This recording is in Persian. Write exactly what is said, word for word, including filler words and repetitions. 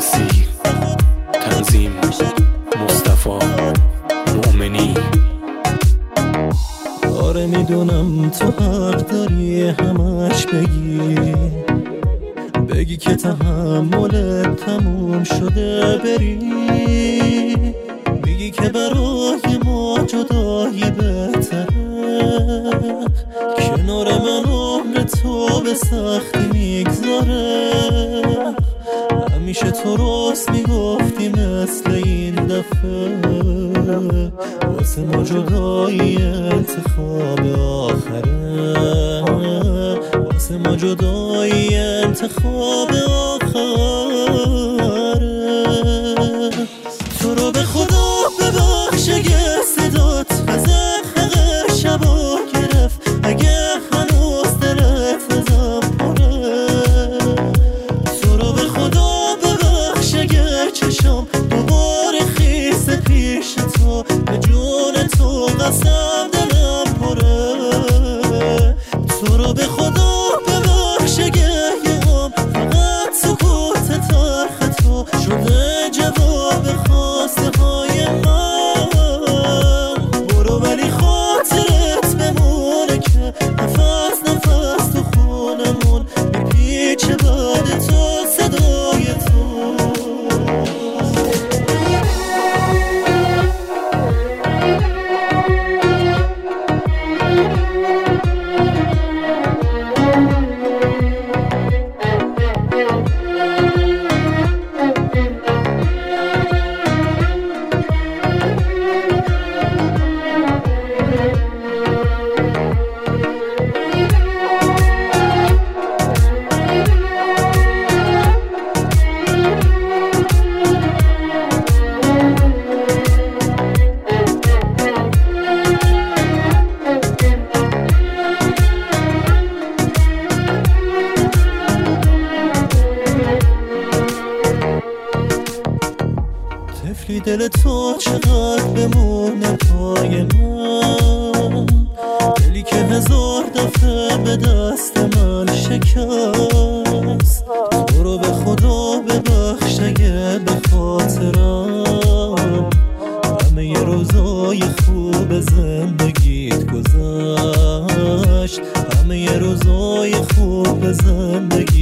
عباسی، تنظیم مصطفی مؤمنی. آره میدونم تو حق داری همش بگی بگی که تحملت تموم شده بری، میگی که برای ما جدایی بهتره، کنار من عمر تو به سختی میگذاره. همیشه تو راست میگفتی مثل این دفعه، واسه ما جدایی انتخاب آخره، واسه ما جدایی انتخاب آخره. تو رو به خدا ببخش اگه صدات بزخ شبا گرفت، اگه هنوز دلت ازم پره. تو رو به خدا ببخش اگه چشم دوباره خیس پیش تو، به جون تو قسم دلم پره. تو رو به خدا ببخش اگه یهم فقط سکوت تلخ تو شده جواب خواسته های من. برو ولی خاطرت بمونه که نفس نفس تو خونمون میپیچه بعد تو صدای تو. طفلی دل تو چقدر بمونه پای من، دلی که هزار دفعه به دست من شکست. تو رو به خدا ببخش اگه به خاطرم همه ی روزای خوب زندگیت گذشت، همه ی روزای خوب زندگی